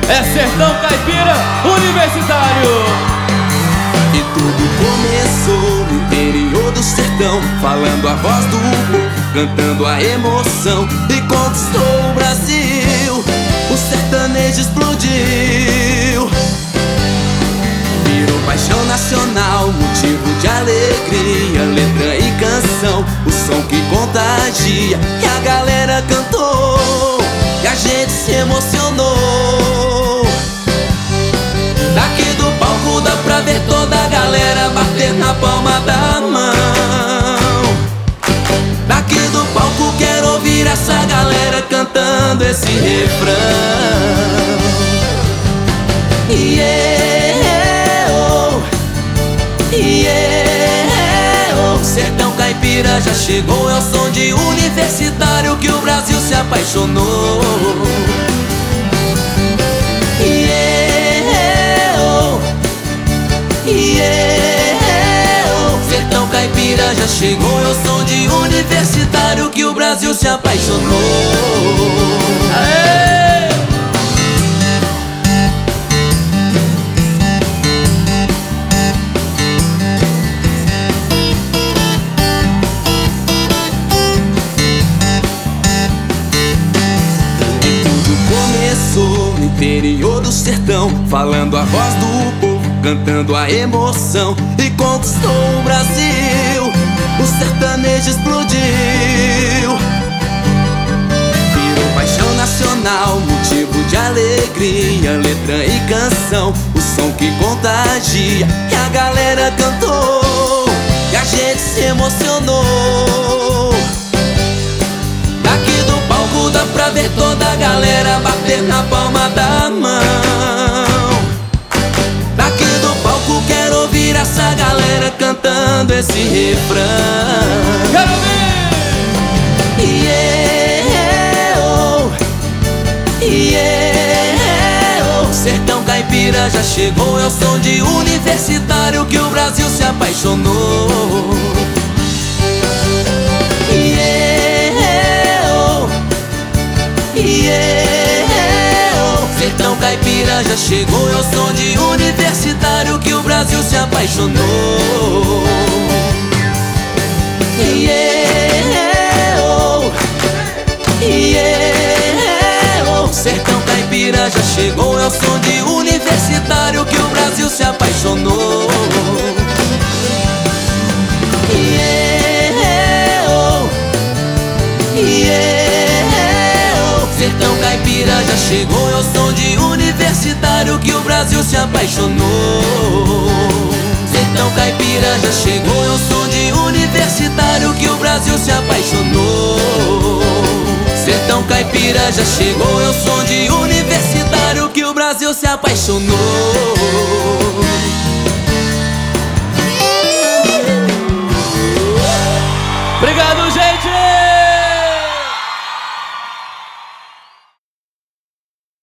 É Sertão Caipira Universitário. E tudo começou no interior do sertão, falando a voz do povo, cantando a emoção, e conquistou o Brasil. O sertanejo explodiu, virou paixão nacional, motivo de alegria, letra e canção, o som que contagia. E a galera cantou, e a gente se emocionou. Daqui do palco dá pra ver toda a galera bater na palma da mão. Daqui do palco quero ouvir essa galera cantando esse refrão. Sertão Caipira já chegou, é o som de universitário que o Brasil se apaixonou. Sertão Caipira já chegou, é o som de universitário que o Brasil se apaixonou. Aê! No interior do sertão, falando a voz do povo, cantando a emoção, e conquistou o Brasil. O sertanejo explodiu, virou paixão nacional, motivo de alegria, letra e canção, o som que contagia. E a galera cantou, e a gente se emocionou. Daqui do palco dá pra ver toda a galera bater na palma da mão. Daqui do palco quero ouvir essa galera cantando esse refrão. Quero ouvir! Sertão Caipira já chegou, é o som de universitário que o Brasil se apaixonou. Sertão Caipira já chegou, é o som de universitário que o Brasil se apaixonou. Sertão Caipira já chegou, é o som de universitário que o Brasil se apaixonou. Sertão Caipira já chegou, é o som de universitário que o Brasil se apaixonou. Sertão Caipira já chegou, é o som de universitário que o Brasil se apaixonou. Sertão Caipira já chegou, é o som de universitário que o Brasil se apaixonou.